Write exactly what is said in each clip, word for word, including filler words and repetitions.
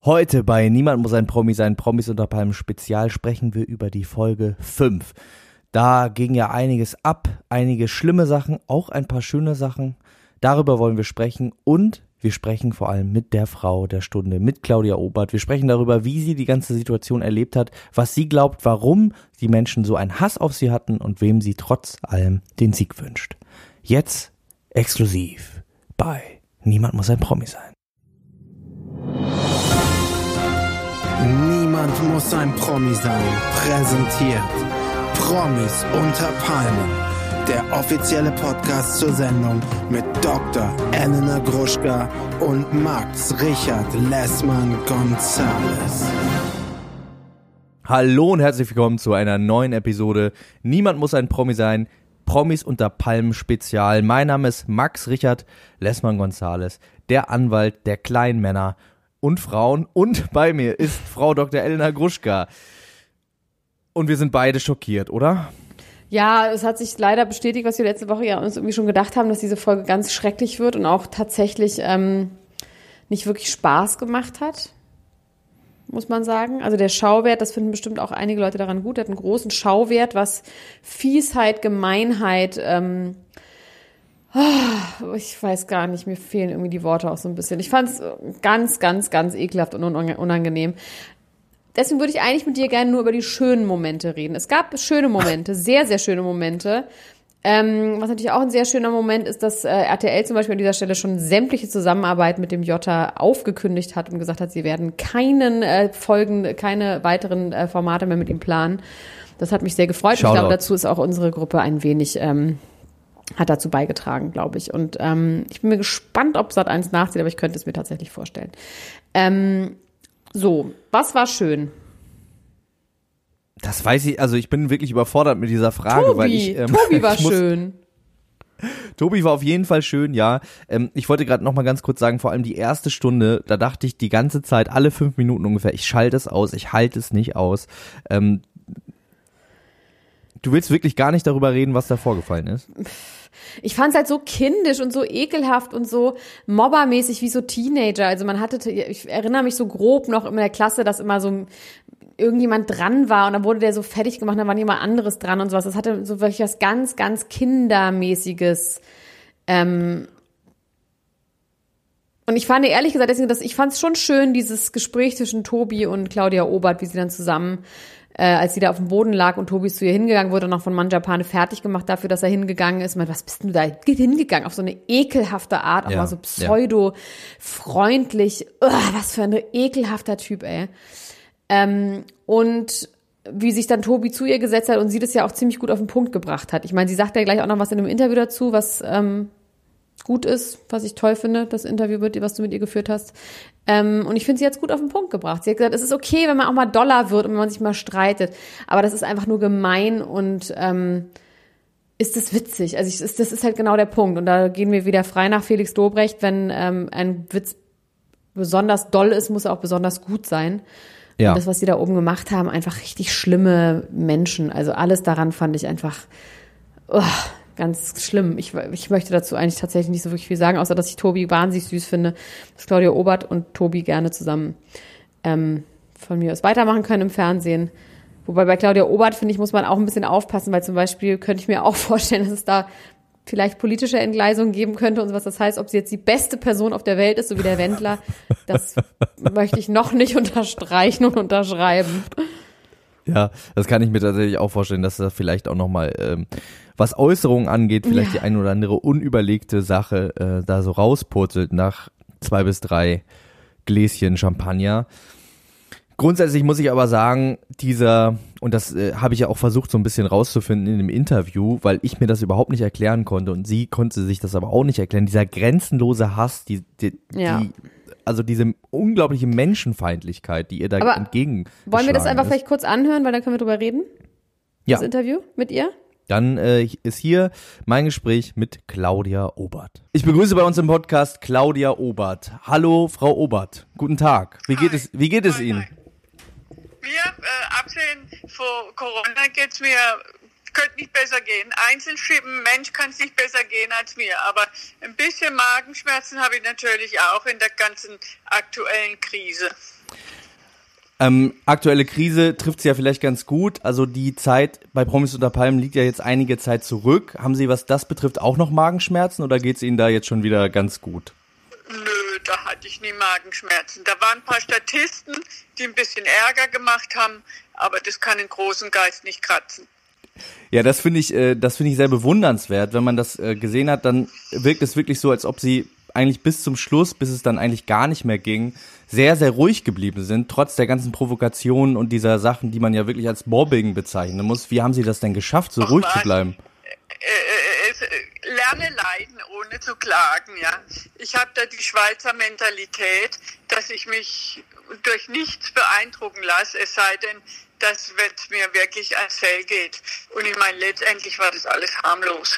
Heute bei Niemand muss ein Promi sein, Promis unter Palmen Spezial sprechen wir über die Folge fünf. Da ging ja einiges ab, einige schlimme Sachen, auch ein paar schöne Sachen. Darüber wollen wir sprechen und wir sprechen vor allem mit der Frau der Stunde, mit Claudia Obert. Wir sprechen darüber, wie sie die ganze Situation erlebt hat, was sie glaubt, warum die Menschen so einen Hass auf sie hatten und wem sie trotz allem den Sieg wünscht. Jetzt exklusiv bei Niemand muss ein Promi sein. Niemand muss ein Promi sein. Präsentiert Promis unter Palmen. Der offizielle Podcast zur Sendung mit Doktor Elena Gruschka und Max Richard Lessmann-Gonzales. Hallo und herzlich willkommen zu einer neuen Episode Niemand muss ein Promi sein. Promis unter Palmen Spezial. Mein Name ist Max Richard Lessmann-Gonzales, der Anwalt der kleinen Männer und Frauen, und bei mir ist Frau Doktor Elena Gruschka. Und wir sind beide schockiert, oder? Ja, es hat sich leider bestätigt, was wir letzte Woche ja uns irgendwie schon gedacht haben, dass diese Folge ganz schrecklich wird und auch tatsächlich ähm, nicht wirklich Spaß gemacht hat, muss man sagen. Also der Schauwert, das finden bestimmt auch einige Leute daran gut, der hat einen großen Schauwert, was Fiesheit, Gemeinheit, ähm, ich weiß gar nicht, mir fehlen irgendwie die Worte auch so ein bisschen. Ich fand es ganz, ganz, ganz ekelhaft und unangenehm. Deswegen würde ich eigentlich mit dir gerne nur über die schönen Momente reden. Es gab schöne Momente, sehr, sehr schöne Momente. Ähm, was natürlich auch ein sehr schöner Moment ist, dass äh, R T L zum Beispiel an dieser Stelle schon sämtliche Zusammenarbeit mit dem Jota aufgekündigt hat und gesagt hat, sie werden keinen äh, Folgen, keine weiteren äh, Formate mehr mit ihm planen. Das hat mich sehr gefreut. Shoutout. Ich glaube, dazu ist auch unsere Gruppe ein wenig... Ähm, hat dazu beigetragen, glaube ich. Und ähm, ich bin mir gespannt, ob Sat eins nachzieht, aber ich könnte es mir tatsächlich vorstellen. Ähm, so, was war schön? Das weiß ich, also ich bin wirklich überfordert mit dieser Frage, Tobi, weil ich... Ähm, Tobi war ich muss, schön. Tobi war auf jeden Fall schön, ja. Ähm, ich wollte gerade noch mal ganz kurz sagen, vor allem die erste Stunde, da dachte ich die ganze Zeit, alle fünf Minuten ungefähr, ich schalte es aus, ich halte es nicht aus. Ähm, du willst wirklich gar nicht darüber reden, was da vorgefallen ist? Ich fand es halt so kindisch und so ekelhaft und so mobbermäßig wie so Teenager. Also man hatte, ich erinnere mich so grob noch in der Klasse, dass immer so irgendjemand dran war und dann wurde der so fertig gemacht, dann war jemand anderes dran und sowas. Das hatte so wirklich was ganz, ganz Kindermäßiges. Ähm und ich fand ehrlich gesagt, deswegen, dass ich fand es schon schön, dieses Gespräch zwischen Tobi und Claudia Obert, wie sie dann zusammen Äh, als sie da auf dem Boden lag und Tobi zu ihr hingegangen wurde, noch von Manjapane fertig gemacht dafür, dass er hingegangen ist. Man, was bist du da hingegangen? Auf so eine ekelhafte Art, auch ja, mal so pseudo-freundlich. Ugh, was für ein ekelhafter Typ, ey. Ähm, und wie sich dann Tobi zu ihr gesetzt hat und sie das ja auch ziemlich gut auf den Punkt gebracht hat. Ich meine, sie sagt ja gleich auch noch was in einem Interview dazu, was ähm, gut ist, was ich toll finde, das Interview, mit, was du mit ihr geführt hast. Ähm, und ich finde, sie hat es gut auf den Punkt gebracht. Sie hat gesagt, es ist okay, wenn man auch mal doller wird und wenn man sich mal streitet. Aber das ist einfach nur gemein und ähm, ist das witzig. Also ich, ist, das ist halt genau der Punkt. Und da gehen wir wieder frei nach Felix Lobrecht. Wenn ähm, ein Witz besonders doll ist, muss er auch besonders gut sein. Ja. Und das, was sie da oben gemacht haben, einfach richtig schlimme Menschen. Also alles daran fand ich einfach... Oh, ganz schlimm. Ich, ich möchte dazu eigentlich tatsächlich nicht so wirklich viel sagen, außer dass ich Tobi wahnsinnig süß finde, dass Claudia Obert und Tobi gerne zusammen ähm, von mir aus weitermachen können im Fernsehen. Wobei bei Claudia Obert, finde ich, muss man auch ein bisschen aufpassen, weil zum Beispiel könnte ich mir auch vorstellen, dass es da vielleicht politische Entgleisungen geben könnte und so was. Das heißt, ob sie jetzt die beste Person auf der Welt ist, so wie der Wendler, das möchte ich noch nicht unterstreichen und unterschreiben. Ja, das kann ich mir tatsächlich auch vorstellen, dass da vielleicht auch nochmal, ähm, was Äußerungen angeht, vielleicht ja. die ein oder andere unüberlegte Sache äh, da so rauspurzelt nach zwei bis drei Gläschen Champagner. Grundsätzlich muss ich aber sagen, dieser, und das äh, habe ich ja auch versucht so ein bisschen rauszufinden in dem Interview, weil ich mir das überhaupt nicht erklären konnte und sie konnte sich das aber auch nicht erklären, dieser grenzenlose Hass, die, die, ja. die also diese unglaubliche Menschenfeindlichkeit, die ihr da aber entgegen wollen wir das einfach ist. vielleicht kurz anhören, weil dann können wir drüber reden? Ja. Das Interview mit ihr? Dann äh, ist hier mein Gespräch mit Claudia Obert. Ich begrüße bei uns im Podcast Claudia Obert. Hallo, Frau Obert. Guten Tag. Wie geht Hi. es, wie geht es Hi, Ihnen? Hi. Mir, äh, abgesehen von Corona, geht's mir könnte nicht besser gehen. Einzelschippen, Mensch kann es nicht besser gehen als mir. Aber ein bisschen Magenschmerzen habe ich natürlich auch in der ganzen aktuellen Krise. Ähm, aktuelle Krise trifft sie ja vielleicht ganz gut. Also die Zeit bei Promis unter Palmen liegt ja jetzt einige Zeit zurück. Haben Sie, was das betrifft, auch noch Magenschmerzen oder geht's Ihnen da jetzt schon wieder ganz gut? Nö, da hatte ich nie Magenschmerzen. Da waren ein paar Statisten, die ein bisschen Ärger gemacht haben, aber das kann den großen Geist nicht kratzen. Ja, das finde ich, äh, das finde ich sehr bewundernswert. Wenn man das äh, gesehen hat, dann wirkt es wirklich so, als ob Sie eigentlich bis zum Schluss, bis es dann eigentlich gar nicht mehr ging, sehr, sehr ruhig geblieben sind, trotz der ganzen Provokationen und dieser Sachen, die man ja wirklich als Mobbing bezeichnen muss. Wie haben Sie das denn geschafft, so Och, ruhig was? zu bleiben? Äh, äh, äh, lerne leiden, ohne zu klagen, ja. Ich habe da die Schweizer Mentalität, dass ich mich durch nichts beeindrucken lasse, es sei denn, dass es mir wirklich ans Fell geht. Und ich meine, letztendlich war das alles harmlos.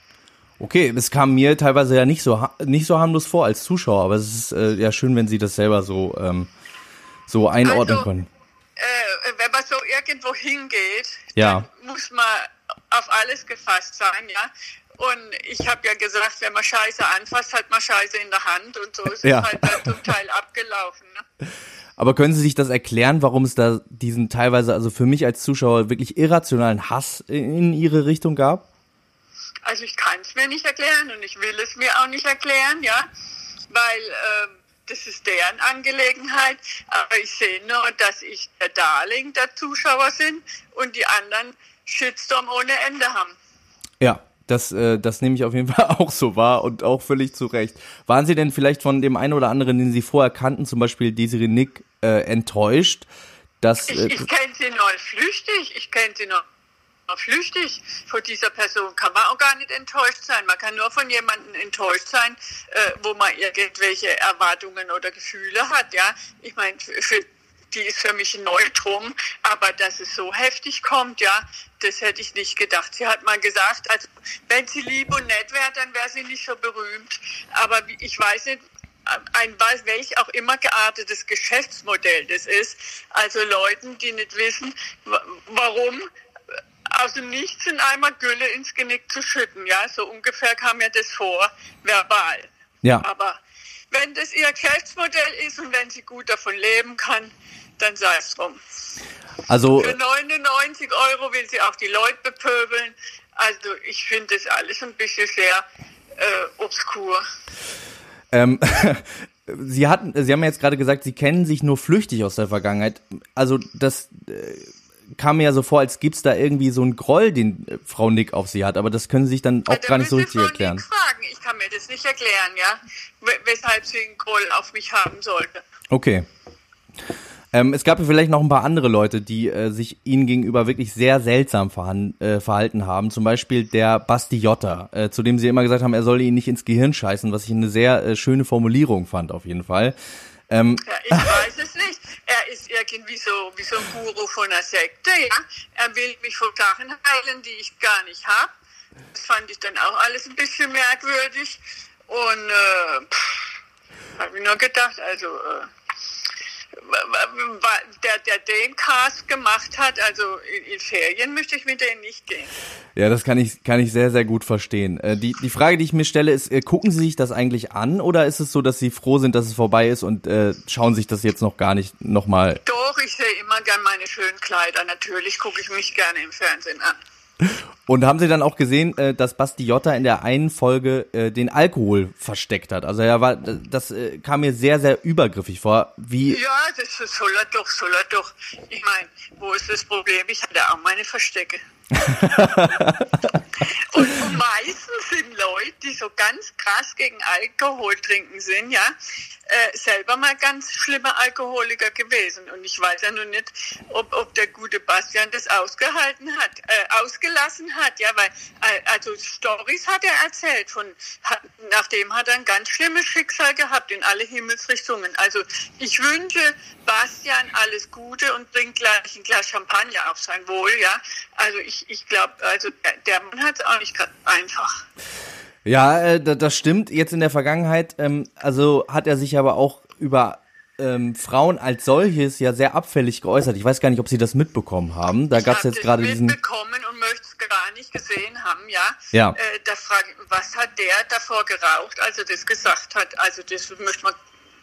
Okay, es kam mir teilweise ja nicht so ha- nicht so harmlos vor als Zuschauer, aber es ist äh, ja schön, wenn Sie das selber so ähm, so einordnen Also, können. Äh, wenn man so irgendwo hingeht, Ja. dann muss man auf alles gefasst sein, ja. Und ich habe ja gesagt, wenn man Scheiße anfasst, hat man Scheiße in der Hand und so ist Ja. es halt dann zum Teil abgelaufen. Ne? Aber können Sie sich das erklären, warum es da diesen teilweise, also für mich als Zuschauer, wirklich irrationalen Hass in Ihre Richtung gab? Also ich kann es mir nicht erklären und ich will es mir auch nicht erklären, ja, weil äh, das ist deren Angelegenheit. Aber ich sehe nur, dass ich der Darling der Zuschauer bin und die anderen Shitstorm ohne Ende haben. Ja, das, äh, das nehme ich auf jeden Fall auch so wahr und auch völlig zu Recht. Waren Sie denn vielleicht von dem einen oder anderen, den Sie vorher kannten, zum Beispiel Desiree Nick, äh, enttäuscht? Dass, Ich, äh, ich kenne sie nur flüchtig, ich kenne sie nur flüchtig. Von dieser Person kann man auch gar nicht enttäuscht sein. Man kann nur von jemandem enttäuscht sein, äh, wo man irgendwelche Erwartungen oder Gefühle hat. Ja, ich meine, für die ist für mich ein Neutrum, aber dass es so heftig kommt, ja, das hätte ich nicht gedacht. Sie hat mal gesagt, also wenn sie lieb und nett wäre, dann wäre sie nicht so berühmt. Aber ich weiß nicht, ein welch auch immer geartetes Geschäftsmodell das ist. Also Leuten, die nicht wissen, warum aus dem Nichts in einmal Gülle ins Genick zu schütten. Ja, so ungefähr kam mir das vor, verbal. ja. Aber wenn das ihr Geschäftsmodell ist und wenn sie gut davon leben kann, dann sei es drum. Also Für neunundneunzig Euro will sie auch die Leute bepöbeln. Also ich finde das alles ein bisschen sehr äh, obskur. Ähm, Sie hatten, Sie haben ja jetzt gerade gesagt, Sie kennen sich nur flüchtig aus der Vergangenheit. Also das äh, kam mir ja so vor, als gibt's da irgendwie so einen Groll, den äh, Frau Nick auf Sie hat. Aber das können Sie sich dann auch Ja, da gar nicht so müsste richtig Frau erklären. Nick fragen. Ich kann mir das nicht erklären, ja, w- weshalb sie einen Groll auf mich haben sollte. Okay. Ähm, es gab ja vielleicht noch ein paar andere Leute, die äh, sich Ihnen gegenüber wirklich sehr seltsam verhan- äh, verhalten haben. Zum Beispiel der Basti Jotta, äh, zu dem Sie immer gesagt haben, er solle Ihnen nicht ins Gehirn scheißen, was ich eine sehr äh, schöne Formulierung fand auf jeden Fall. Ähm, Ja, ich weiß es nicht. Er ist irgendwie so wie so ein Guru von einer Sekte, ja. Er will mich von Sachen heilen, die ich gar nicht habe. Das fand ich dann auch alles ein bisschen merkwürdig. Und äh, habe ich nur gedacht, also äh, der, der den Cast gemacht hat, also in, in Ferien möchte ich mit denen nicht gehen. Ja, das kann ich kann ich sehr, sehr gut verstehen. Äh, die, die Frage, die ich mir stelle, ist, äh, gucken Sie sich das eigentlich an oder ist es so, dass Sie froh sind, dass es vorbei ist und äh, schauen sich das jetzt noch gar nicht nochmal? Doch, ich sehe immer gern meine schönen Kleider. Natürlich gucke ich mich gerne im Fernsehen an. Und haben Sie dann auch gesehen, äh, dass Basti Jotta in der einen Folge äh, den Alkohol versteckt hat? Also er war, das äh, kam mir sehr, sehr übergriffig vor. Wie? Ja, das soll er doch, soll er doch. Ich meine, wo ist das Problem? Ich hatte auch meine Verstecke. und, und meistens sind Leute, die so ganz krass gegen Alkohol trinken sind, ja, äh, selber mal ganz schlimme Alkoholiker gewesen. Und ich weiß ja noch nicht, ob, ob der gute Bastian das ausgehalten hat, äh, ausgelassen hat, ja, weil, äh, also Storys hat er erzählt, von, hat, nachdem hat er ein ganz schlimmes Schicksal gehabt in alle Himmelsrichtungen. Also ich wünsche Bastian alles Gute und bringt gleich ein Glas Champagner auf sein Wohl, ja. Also ich, ich glaube, also der, der Mann hat es auch nicht gerade einfach. Ja, äh, das stimmt. Jetzt in der Vergangenheit, ähm, also hat er sich aber auch über ähm, Frauen als solches ja sehr abfällig geäußert. Ich weiß gar nicht, ob Sie das mitbekommen haben. Da gab es jetzt gerade diesen... Ich habe das mitbekommen und möchte es gar nicht gesehen haben, ja. Ja. Äh, da frage ich, was hat der davor geraucht, als er das gesagt hat? Also das möchte man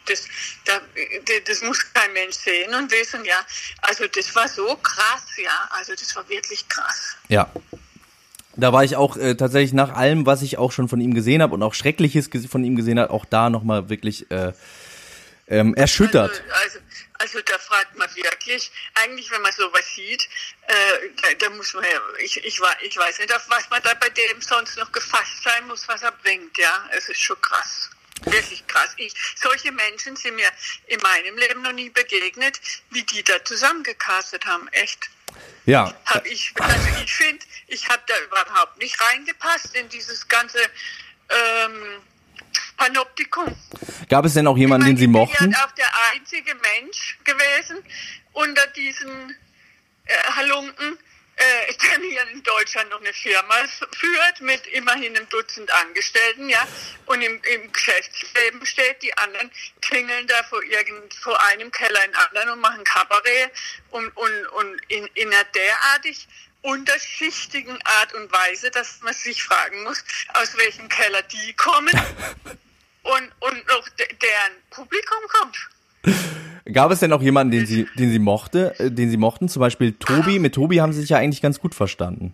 das, das, das muss kein Mensch sehen und wissen, ja. Also das war so krass, ja. Also das war wirklich krass. Ja. Da war ich auch äh, tatsächlich nach allem, was ich auch schon von ihm gesehen habe und auch Schreckliches von ihm gesehen habe, auch da nochmal wirklich äh, ähm, erschüttert. Also, also, also da fragt man wirklich, eigentlich wenn man sowas sieht, äh, da, da muss man ja, ich, ich, ich weiß nicht, auf was man da bei dem sonst noch gefasst sein muss, was er bringt, ja. Es ist schon krass. Wirklich krass. Ich, solche Menschen sind mir in meinem Leben noch nie begegnet, wie die da zusammengecastet haben, echt. Ja. Hab ich, also ich finde, ich habe da überhaupt nicht reingepasst in dieses ganze ähm, Panoptikum. Gab es denn auch jemanden, ich mein, den Sie mochten? Ich bin ja auch der einzige Mensch gewesen unter diesen äh, Halunken, äh, der hier in Deutschland noch eine Firma führt mit immerhin einem Dutzend Angestellten, ja, und im, im Geschäftsleben steht, die anderen klingeln da vor irgend, vor einem Keller in anderen und machen Kabarett und, und, und in, in einer derartig unterschichtigen Art und Weise, dass man sich fragen muss, aus welchem Keller die kommen und, und auch de, deren Publikum kommt. Gab es denn auch jemanden, den Sie, den Sie mochte, äh, den Sie mochten? Zum Beispiel Tobi. Mit Tobi haben Sie sich ja eigentlich ganz gut verstanden.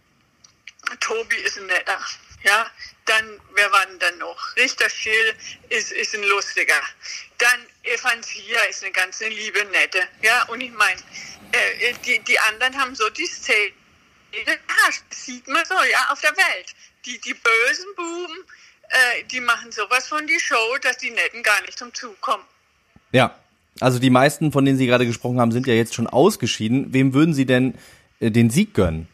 Tobi ist ein netter, ja. Dann, wer war denn dann noch? Richter Schill ist, ist ein lustiger. Dann Evansia ist eine ganz liebe, nette, ja. Und ich meine, äh, die, die anderen haben so die Szene, das sieht man so, ja, auf der Welt. Die, die bösen Buben, äh, die machen sowas von die Show, dass die Netten gar nicht zum Zug kommen. Ja. Also die meisten, von denen Sie gerade gesprochen haben, sind ja jetzt schon ausgeschieden. Wem würden Sie denn äh, den Sieg gönnen?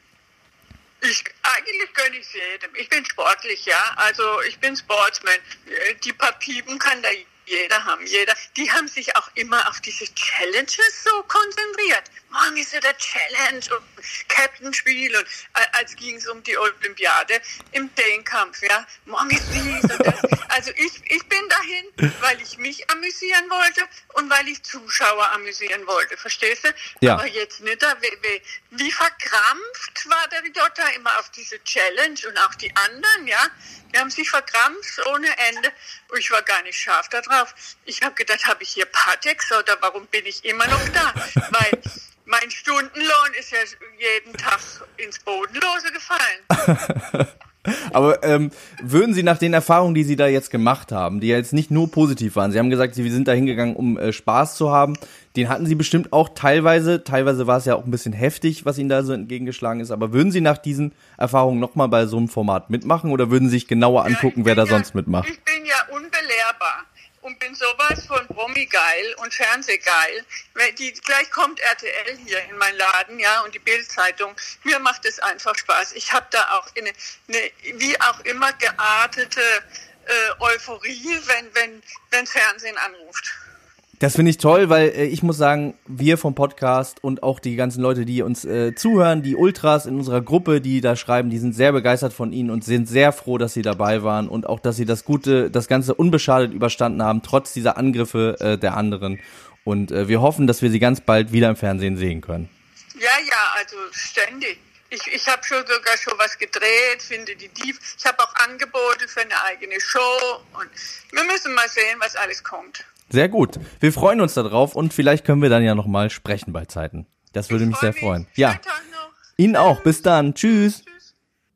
Ich, eigentlich gönne ich es jedem. Ich bin sportlich, ja. Also ich bin Sportsman. Die paar Piepen kann da jeder haben. Jeder. Die haben sich auch immer auf diese Challenges so konzentriert. Morgen ist ja der Challenge und Captain-Spiel und als ging es um die Olympiade im Zehnkampf, ja. Morgen ist dies und das. Also ich, ich bin dahin, weil ich mich amüsieren wollte und weil ich Zuschauer amüsieren wollte. Verstehst du? Ja. Aber jetzt nicht da, wie, wie, wie verkrampft war der Ridotta immer auf diese Challenge und auch die anderen, ja. Die haben sich verkrampft ohne Ende. Und ich war gar nicht scharf da drauf. Ich habe gedacht, habe ich hier Patex oder warum bin ich immer noch da? Weil mein Stundenlohn ist ja jeden Tag ins Bodenlose gefallen. Aber ähm, würden Sie nach den Erfahrungen, die Sie da jetzt gemacht haben, die ja jetzt nicht nur positiv waren, Sie haben gesagt, Sie sind da hingegangen, um äh, Spaß zu haben, den hatten Sie bestimmt auch teilweise, teilweise war es ja auch ein bisschen heftig, was Ihnen da so entgegengeschlagen ist, aber würden Sie nach diesen Erfahrungen nochmal bei so einem Format mitmachen oder würden Sie sich genauer angucken, ja, wer da ja, sonst mitmacht? Ich bin ja unbelehrbar und bin sowas von Promi-geil und Fernsehgeil. Die, gleich kommt R T L hier in meinen Laden, ja, und die Bild-Zeitung. Mir macht es einfach Spaß. Ich habe da auch eine, eine, wie auch immer, geartete äh, Euphorie, wenn wenn wenn's Fernsehen anruft. Das finde ich toll, weil äh, ich muss sagen, wir vom Podcast und auch die ganzen Leute, die uns äh, zuhören, die Ultras in unserer Gruppe, die da schreiben, die sind sehr begeistert von Ihnen und sind sehr froh, dass Sie dabei waren und auch, dass Sie das Gute, das Ganze unbeschadet überstanden haben, trotz dieser Angriffe äh, der anderen. Und äh, wir hoffen, dass wir Sie ganz bald wieder im Fernsehen sehen können. Ja, ja, also ständig. Ich, ich habe schon sogar schon was gedreht, finde die Dieb. Ich habe auch Angebote für eine eigene Show und wir müssen mal sehen, was alles kommt. Sehr gut. Wir freuen uns darauf und vielleicht können wir dann ja nochmal sprechen bei Zeiten. Das würde ich mich sehr mich. freuen. Ja. Schönen Tag noch. Ihnen auch. Bis dann. Tschüss. Tschüss.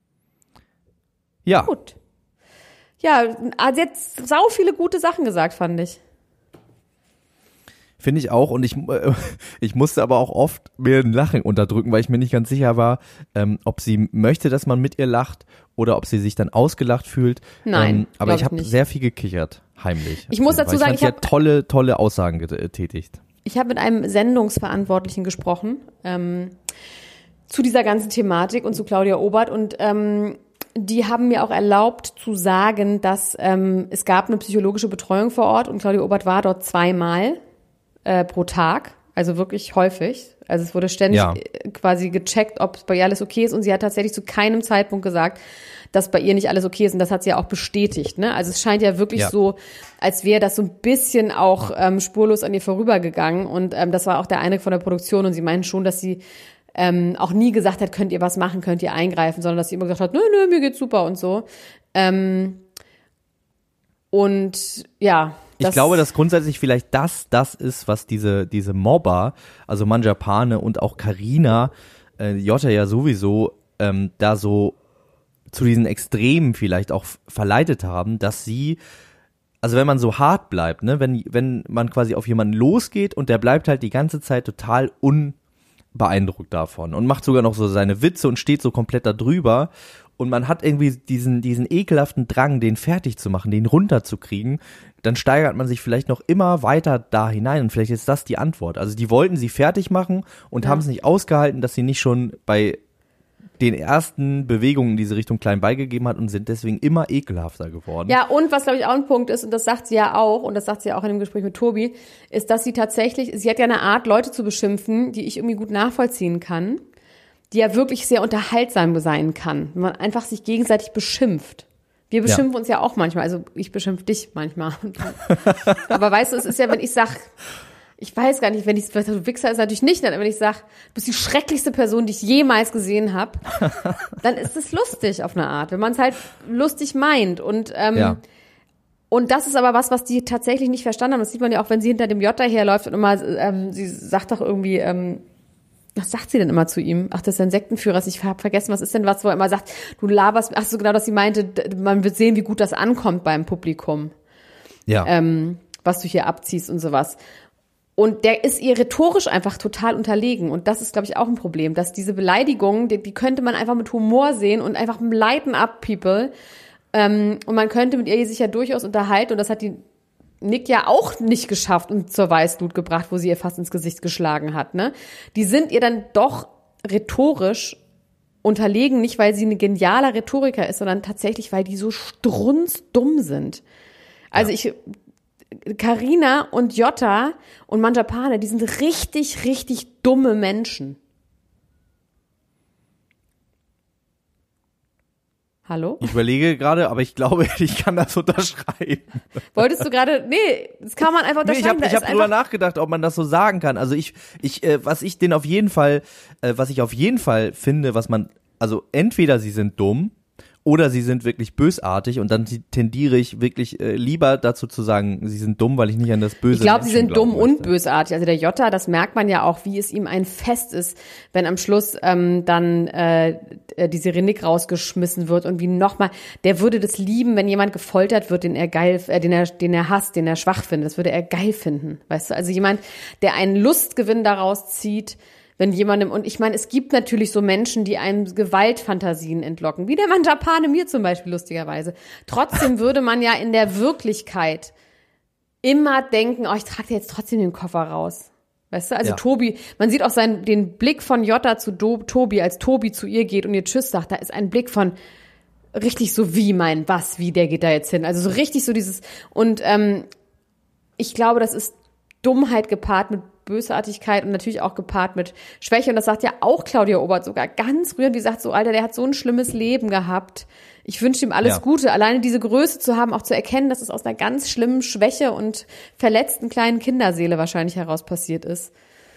Ja. Gut. Ja, also jetzt sau viele gute Sachen gesagt, fand ich. Finde ich auch und ich äh, ich musste aber auch oft mir ein Lachen unterdrücken, weil ich mir nicht ganz sicher war, ähm, ob sie möchte, dass man mit ihr lacht oder ob sie sich dann ausgelacht fühlt. Nein, ähm, aber ich glaub habe ich nicht. sehr viel gekichert, heimlich. Ich muss dazu Weil sagen, ich, ich fand, sie hat tolle, tolle Aussagen getätigt. Ich habe mit einem Sendungsverantwortlichen gesprochen ähm, zu dieser ganzen Thematik und zu Claudia Obert und ähm, die haben mir auch erlaubt zu sagen, dass ähm, es gab eine psychologische Betreuung vor Ort und Claudia Obert war dort zweimal äh, pro Tag, also wirklich häufig. Also es wurde ständig Ja. quasi gecheckt, ob bei ihr alles okay ist und sie hat tatsächlich zu keinem Zeitpunkt gesagt, dass bei ihr nicht alles okay ist und das hat sie ja auch bestätigt. Ne? Also es scheint ja wirklich Ja. so, als wäre das so ein bisschen auch ähm, spurlos an ihr vorübergegangen und ähm, das war auch der Eindruck von der Produktion und sie meinen schon, dass sie ähm, auch nie gesagt hat, könnt ihr was machen, könnt ihr eingreifen, sondern dass sie immer gesagt hat, nö, nö, mir geht's super und so. Ähm, und ja, Ich das glaube, dass grundsätzlich vielleicht das das ist, was diese diese Mobber, also Mangiapane und auch Carina, äh, Jotta ja sowieso, ähm, da so zu diesen Extremen vielleicht auch verleitet haben, dass sie, also wenn man so hart bleibt, ne, wenn wenn man quasi auf jemanden losgeht und der bleibt halt die ganze Zeit total unbeeindruckt davon und macht sogar noch so seine Witze und steht so komplett da drüber und man hat irgendwie diesen diesen ekelhaften Drang, den fertig zu machen, den runterzukriegen, dann steigert man sich vielleicht noch immer weiter da hinein und vielleicht ist das die Antwort. Also die wollten sie fertig machen und Ja. haben es nicht ausgehalten, dass sie nicht schon bei den ersten Bewegungen in diese Richtung klein beigegeben hat und sind deswegen immer ekelhafter geworden. Ja, und was, glaube ich, auch ein Punkt ist, und das sagt sie ja auch, und das sagt sie ja auch in dem Gespräch mit Tobi, ist, dass sie tatsächlich, sie hat ja eine Art, Leute zu beschimpfen, die ich irgendwie gut nachvollziehen kann, die ja wirklich sehr unterhaltsam sein kann, wenn man einfach sich gegenseitig beschimpft. Wir beschimpfen Ja. uns ja auch manchmal, also ich beschimpfe dich manchmal. Aber weißt du, es ist ja, wenn ich sag, ich weiß gar nicht, wenn ich, du Wichser ist natürlich nicht, aber wenn ich sag, du bist die schrecklichste Person, die ich jemals gesehen habe, dann ist es lustig auf eine Art, wenn man es halt lustig meint. Und ähm, Ja. und das ist aber was, was die tatsächlich nicht verstanden haben. Das sieht man ja auch, wenn sie hinter dem Jotta herläuft und immer, ähm, sie sagt doch irgendwie, ähm, was sagt sie denn immer zu ihm? Ach, das ist ein Sektenführer. Ich habe vergessen, was ist denn was, wo er immer sagt, du laberst, ach so genau, dass sie meinte, man wird sehen, wie gut das ankommt beim Publikum, Ja. ähm, was du hier abziehst und sowas. Und der ist ihr rhetorisch einfach total unterlegen. Und das ist, glaube ich, auch ein Problem, dass diese Beleidigungen, die, die könnte man einfach mit Humor sehen und einfach lighten up people. Ähm, und man könnte mit ihr sich ja durchaus unterhalten. Und das hat die Nick ja auch nicht geschafft und zur Weißglut gebracht, wo sie ihr fast ins Gesicht geschlagen hat. Ne? Die sind ihr dann doch rhetorisch unterlegen, nicht weil sie ein genialer Rhetoriker ist, sondern tatsächlich, weil die so strunzdumm sind. Also ja. ich... Carina und Jotta und Mangiapane, die sind richtig, richtig dumme Menschen. Hallo? Ich überlege gerade, aber ich glaube, ich kann das unterschreiben. Wolltest du gerade, nee, das kann man einfach Nee, ich unterschreiben. habe ich hab drüber nachgedacht, ob man das so sagen kann. Also ich, ich, äh, was ich den auf jeden Fall, äh, was ich auf jeden Fall finde, was man, also entweder sie sind dumm, oder sie sind wirklich bösartig und dann tendiere ich wirklich äh, lieber dazu zu sagen, sie sind dumm, weil ich nicht an das Böse Ich glaube, sie sind dumm und möchte. bösartig. Also der Jotta, das merkt man ja auch, wie es ihm ein Fest ist, wenn am Schluss ähm, dann äh, diese Renick rausgeschmissen wird und wie nochmal, der würde das lieben, wenn jemand gefoltert wird, den er geil, äh, den er, den er hasst, den er schwach findet. Das würde er geil finden, weißt du? Also jemand, der einen Lustgewinn daraus zieht, wenn jemandem, und ich meine, es gibt natürlich so Menschen, die einem Gewaltfantasien entlocken, wie der Mangiapane mir zum Beispiel, lustigerweise. Trotzdem würde man ja in der Wirklichkeit immer denken, oh, ich trage dir jetzt trotzdem den Koffer raus. Weißt du, also Ja. Tobi, man sieht auch seinen, den Blick von Jotta zu Do, Tobi, als Tobi zu ihr geht und ihr Tschüss sagt, da ist ein Blick von richtig so wie mein, was, wie, der geht da jetzt hin. Also so richtig so dieses, und ähm, ich glaube, das ist Dummheit gepaart mit Bösartigkeit und natürlich auch gepaart mit Schwäche. Und das sagt ja auch Claudia Obert sogar ganz rührend. Die sagt so, Alter, der hat so ein schlimmes Leben gehabt. Ich wünsche ihm alles Ja. Gute. Alleine diese Größe zu haben, auch zu erkennen, dass es aus einer ganz schlimmen Schwäche und verletzten kleinen Kinderseele wahrscheinlich heraus passiert ist.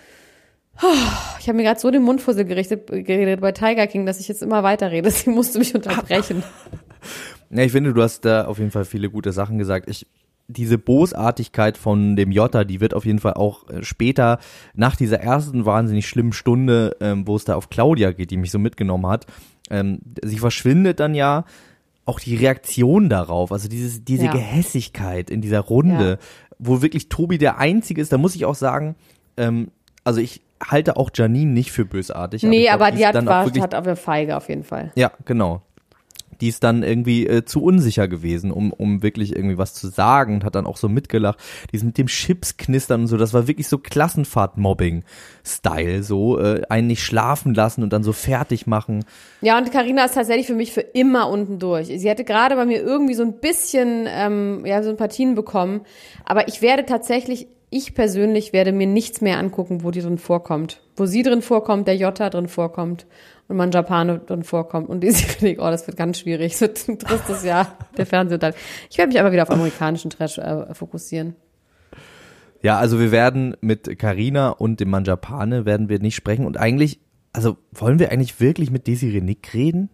Ich habe mir gerade so den Mund fussel gerichtet, geredet bei Tiger King, dass ich jetzt immer weiterrede. Deswegen musst du mich unterbrechen. Ja, ich finde, du hast da auf jeden Fall viele gute Sachen gesagt. Ich Diese Bosartigkeit von dem Jotta, die wird auf jeden Fall auch äh, später, nach dieser ersten wahnsinnig schlimmen Stunde, ähm, wo es da auf Claudia geht, die mich so mitgenommen hat, ähm, sie verschwindet dann ja, auch die Reaktion darauf, also dieses, diese Ja. Gehässigkeit in dieser Runde, Ja. wo wirklich Tobi der Einzige ist, da muss ich auch sagen, ähm, also ich halte auch Janine nicht für bösartig. Nee, ich glaub, aber die die ist hat, dann auch war, wirklich, hat auf eine Feige auf jeden Fall. ja, genau. Die ist dann irgendwie äh, zu unsicher gewesen, um um wirklich irgendwie was zu sagen und hat dann auch so mitgelacht. Dieses mit dem Chips knistern und so, das war wirklich so Klassenfahrt-Mobbing-Style, so äh, einen nicht schlafen lassen und dann so fertig machen. Ja, und Carina ist tatsächlich für mich für immer unten durch. Sie hätte gerade bei mir irgendwie so ein bisschen ähm, ja, Sympathien bekommen, aber ich werde tatsächlich, ich persönlich werde mir nichts mehr angucken, wo die drin vorkommt. Wo sie drin vorkommt, der Jotta drin vorkommt und Mangiapane drin vorkommt und die Renick, oh, das wird ganz schwierig, das wird ein tristes Jahr, der Fernsehunterhalt. Ich werde mich aber wieder auf amerikanischen Trash äh, fokussieren. Ja, also wir werden mit Carina und dem Mangiapane werden wir nicht sprechen und eigentlich, also wollen wir eigentlich wirklich mit Desiree Nick reden?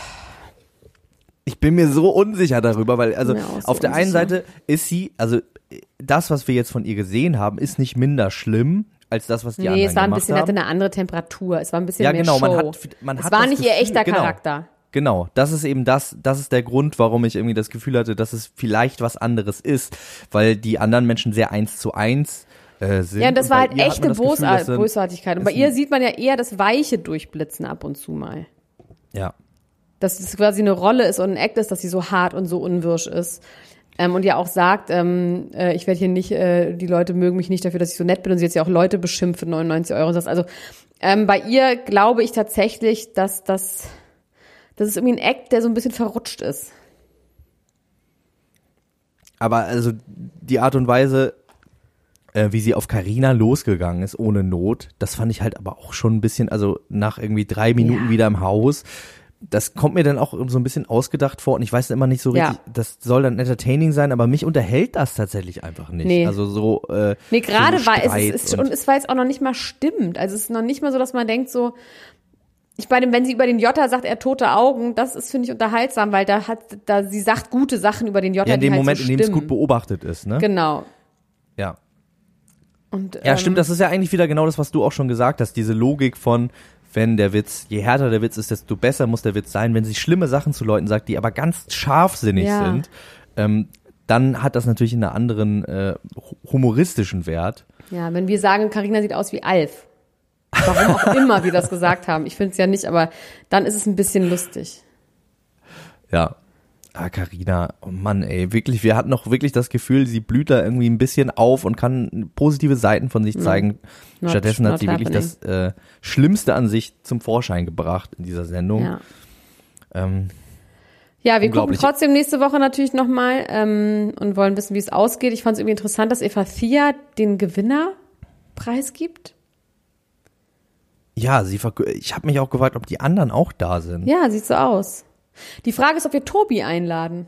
Ich bin mir so unsicher darüber, weil also Mir auch so auf der einen unsicher. Seite ist sie, also das, was wir jetzt von ihr gesehen haben, ist nicht minder schlimm als das, was die nee, anderen es war ein gemacht bisschen, haben. hatte eine andere Temperatur. Es war ein bisschen Ja, mehr genau, Show. man hat, man es hat war das nicht Gefühl, ihr echter genau. Charakter. Genau, das ist eben das, das ist der Grund, warum ich irgendwie das Gefühl hatte, dass es vielleicht was anderes ist, weil die anderen Menschen sehr eins zu eins äh, sind. Ja, und das und war bei halt ihr hat echte man das Gefühl, Bosart- dass dann- Bösartigkeit. Und bei ihr sieht man ja eher das Weiche durchblitzen ab und zu mal. Ja. Dass es quasi eine Rolle ist und ein Act ist, dass sie so hart und so unwirsch ist. Ähm, und ja auch sagt, ähm, äh, ich werde hier nicht, äh, die Leute mögen mich nicht dafür, dass ich so nett bin. Und sie jetzt ja auch Leute beschimpft für neunundneunzig Euro. Und das, also ähm, bei ihr glaube ich tatsächlich, dass das, das ist irgendwie ein Act, der so ein bisschen verrutscht ist. Aber also die Art und Weise, äh, wie sie auf Carina losgegangen ist, ohne Not, das fand ich halt aber auch schon ein bisschen, also nach irgendwie drei Minuten Ja. wieder im Haus, das kommt mir dann auch so ein bisschen ausgedacht vor und ich weiß immer nicht so richtig, Ja. das soll dann entertaining sein, aber mich unterhält das tatsächlich einfach nicht. Nee. Also so äh, Nee, gerade so war es, Streit es ist, und- und es war jetzt auch noch nicht mal stimmt. Also es ist noch nicht mal so, dass man denkt so, ich meine, wenn sie über den Jota sagt, er hat tote Augen, das ist, finde ich, unterhaltsam, weil da hat, da, sie sagt gute Sachen über den Jota, ja, in die dem halt Moment, so in dem es stimmen. gut beobachtet ist, ne? Genau. Ja. Und, Ja, ähm, stimmt, das ist ja eigentlich wieder genau das, was du auch schon gesagt hast, diese Logik von, wenn der Witz, je härter der Witz ist, desto besser muss der Witz sein. Wenn sie schlimme Sachen zu Leuten sagt, die aber ganz scharfsinnig Ja. sind, ähm, dann hat das natürlich einen anderen äh, humoristischen Wert. Ja, wenn wir sagen, Carina sieht aus wie Alf. Warum auch immer wir das gesagt haben. Ich finde es ja nicht, aber dann ist es ein bisschen lustig. Ja. Ah, Carina, oh Mann, ey, wirklich, wir hatten noch wirklich das Gefühl, sie blüht da irgendwie ein bisschen auf und kann positive Seiten von sich zeigen. Not- Stattdessen hat not sie wirklich happening. das äh, Schlimmste an sich zum Vorschein gebracht in dieser Sendung. Ja. Ähm, Ja, wir gucken Unglaublich. trotzdem nächste Woche natürlich nochmal ähm, und wollen wissen, wie es ausgeht. Ich fand es irgendwie interessant, dass Eva Thea den Gewinner preisgibt. ja, sie verk- ich habe mich auch gefragt, ob die anderen auch da sind. Ja, sieht so aus. Die Frage ist, ob wir Tobi einladen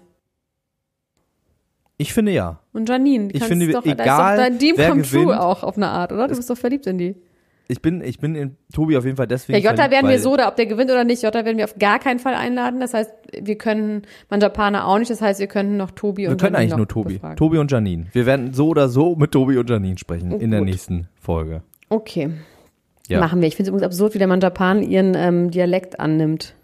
Ich finde ja. und Janine. Die Ich kannst finde, doch, egal, da ist doch dein Dream wer come gewinnt, true auch auf eine Art, oder? Du bist doch verliebt in die. Ich bin, ich bin in Tobi auf jeden Fall deswegen. Ja, Jota verliebt, werden weil- wir so, da ob der gewinnt oder nicht, Jota werden wir auf gar keinen Fall einladen. Das heißt, wir können Manjapane auch nicht. Das heißt, wir können noch Tobi Wir und können Janine eigentlich noch nur Tobi. befragen. Tobi und Janine. Wir werden so oder so mit Tobi und Janine sprechen in der Gut. nächsten Folge. Okay, Ja. machen wir. Ich finde es übrigens absurd, wie der Manjapane ihren ähm, Dialekt annimmt.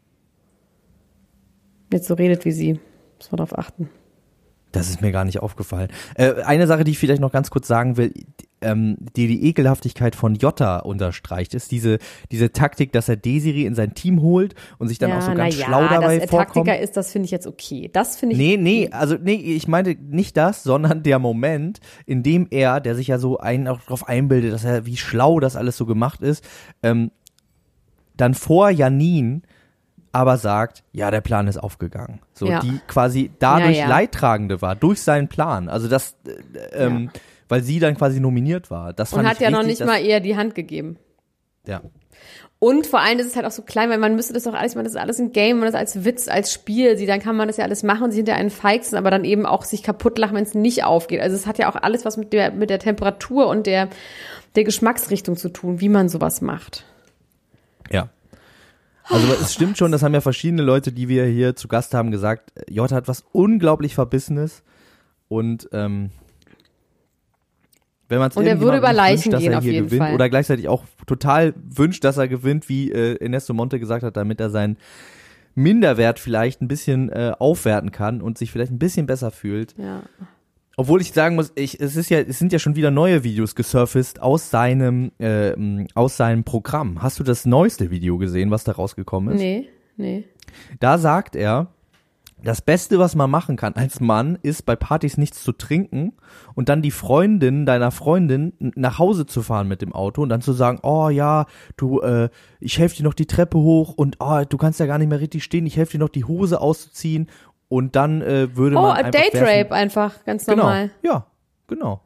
Jetzt so redet wie sie. Muss man drauf achten. Das ist mir gar nicht aufgefallen. Äh, eine Sache, die ich vielleicht noch ganz kurz sagen will, ähm, die die Ekelhaftigkeit von Jota unterstreicht, ist diese diese Taktik, dass er Desiree in sein Team holt und sich dann auch so ganz na schlau ja, dabei dass er vorkommt. Taktiker ist, das finde ich jetzt okay. Das finde ich Nee, nee, also nee, ich meinte nicht das, sondern der Moment, in dem er, der sich ja so ein, auch darauf einbildet, dass er, wie schlau das alles so gemacht ist, ähm, dann vor Janine aber sagt, ja, der Plan ist aufgegangen. So, Ja. die quasi dadurch Ja, ja. Leidtragende war, durch seinen Plan. Also das, äh, ähm, weil sie dann quasi nominiert war. Das fand und hat ich ja noch richtig, nicht mal eher die Hand gegeben. das, ja. Und vor allem ist es halt auch so klein, weil man müsste das doch alles, man das ist alles ein Game, man das als Witz, als Spiel, sie, dann kann man das ja alles machen, sie hinter einen feixen, aber dann eben auch sich kaputt lachen, wenn es nicht aufgeht. Also es hat ja auch alles was mit der, mit der Temperatur und der, der Geschmacksrichtung zu tun, wie man sowas macht. Ja. Also es stimmt schon, das haben ja verschiedene Leute, die wir hier zu Gast haben, gesagt, Jota hat was unglaublich Verbissenes und ähm, wenn man es Und er würde über Leichen wünscht, dass gehen, er auf hier jeden gewinnt Fall. oder gleichzeitig auch total wünscht, dass er gewinnt, wie äh, Ernesto Monte gesagt hat, damit er seinen Minderwert vielleicht ein bisschen äh, aufwerten kann und sich vielleicht ein bisschen besser fühlt. Ja. Obwohl ich sagen muss, ich, es ist ja, es sind ja schon wieder neue Videos gesurfaced aus seinem, äh, aus seinem Programm. Hast du das neueste Video gesehen, was da rausgekommen ist? Nee, nee. Da sagt er, das Beste, was man machen kann als Mann, ist bei Partys nichts zu trinken und dann die Freundin deiner Freundin nach Hause zu fahren mit dem Auto und dann zu sagen, oh ja, du, äh, ich helfe dir noch die Treppe hoch und oh, du kannst ja gar nicht mehr richtig stehen, ich helfe dir noch die Hose auszuziehen. Und dann äh, würde Oh, man a einfach Date werfen- Rape einfach, ganz Genau, normal. ja, genau.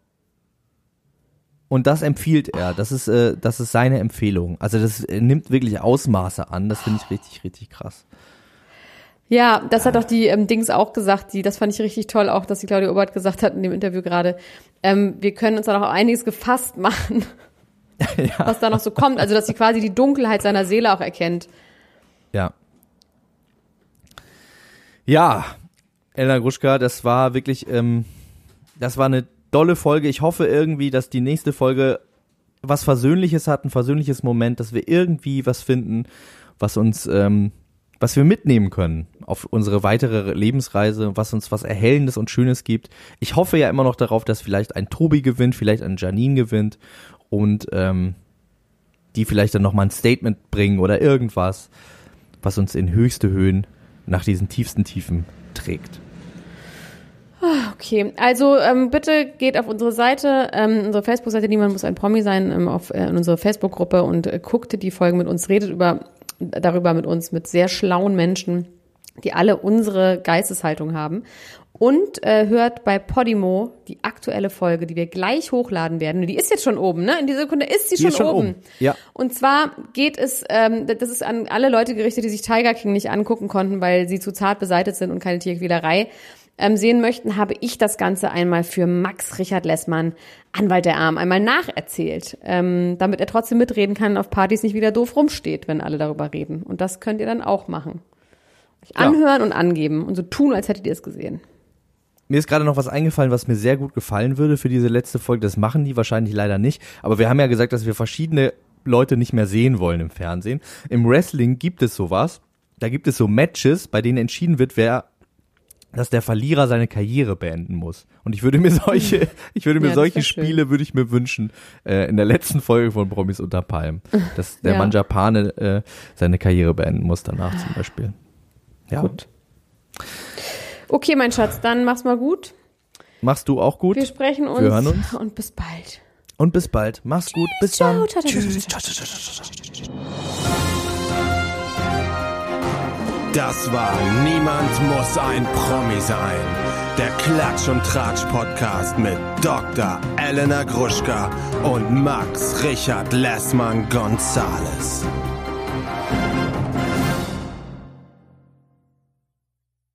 Und das empfiehlt er, das ist, äh, das ist seine Empfehlung. Also das äh, nimmt wirklich Ausmaße an, das finde ich richtig, richtig krass. Ja, das hat doch die ähm, Dings auch gesagt, die, das fand ich richtig toll, auch, dass die Claudia Obert gesagt hat in dem Interview gerade, ähm, wir können uns da noch einiges gefasst machen, Ja. was da noch so kommt. Also, dass sie quasi die Dunkelheit seiner Seele auch erkennt. Ja. Ja, Elena Gruschka, das war wirklich, ähm, das war eine dolle Folge. Ich hoffe irgendwie, dass die nächste Folge was Versöhnliches hat, ein versöhnliches Moment, dass wir irgendwie was finden, was uns, ähm, was wir mitnehmen können auf unsere weitere Lebensreise, was uns was Erhellendes und Schönes gibt. Ich hoffe ja immer noch darauf, dass vielleicht ein Tobi gewinnt, vielleicht ein Janine gewinnt und ähm, die vielleicht dann nochmal ein Statement bringen oder irgendwas, was uns in höchste Höhen nach diesen tiefsten Tiefen trägt. Okay, also ähm, bitte geht auf unsere Seite, ähm, unsere Facebook-Seite, niemand muss ein Promi sein, ähm, auf äh, in unsere Facebook-Gruppe und äh, guckt die Folgen mit uns, redet über darüber mit uns, mit sehr schlauen Menschen, die alle unsere Geisteshaltung haben. Und äh, hört bei Podimo die aktuelle Folge, die wir gleich hochladen werden. Die ist jetzt schon oben, ne? In dieser Sekunde ist sie Die schon, ist schon oben. oben. Ja. Und zwar geht es, ähm, das ist an alle Leute gerichtet, die sich Tiger King nicht angucken konnten, weil sie zu zart beseitigt sind und keine Tierquälerei ähm, sehen möchten, habe ich das Ganze einmal für Max Richard Lessmann, Anwalt der Armen, einmal nacherzählt, ähm, damit er trotzdem mitreden kann und auf Partys nicht wieder doof rumsteht, wenn alle darüber reden. Und das könnt ihr dann auch machen. Euch anhören ja. und angeben und so tun, als hättet ihr es gesehen. Mir ist gerade noch was eingefallen, was mir sehr gut gefallen würde für diese letzte Folge. Das machen die wahrscheinlich leider nicht. Aber wir haben ja gesagt, dass wir verschiedene Leute nicht mehr sehen wollen im Fernsehen. Im Wrestling gibt es sowas. Da gibt es so Matches, bei denen entschieden wird, wer, dass der Verlierer seine Karriere beenden muss. Und ich würde mir solche, ich würde mir ja, solche Spiele, würde ich mir wünschen, äh, in der letzten Folge von Promis unter Palmen. Dass der ja. Mangiapane äh, seine Karriere beenden muss danach zum Beispiel. Ja. Gut. Okay, mein Schatz, dann mach's mal gut. Machst du auch gut. Wir sprechen uns, Wir hören uns. Und bis bald. Und bis bald. Mach's gut. Bis dann. Tschüss. Das war Niemand muss ein Promi sein. Der Klatsch und Tratsch Podcast mit Doktor Elena Gruschka und Max Richard Lessmann Gonzales.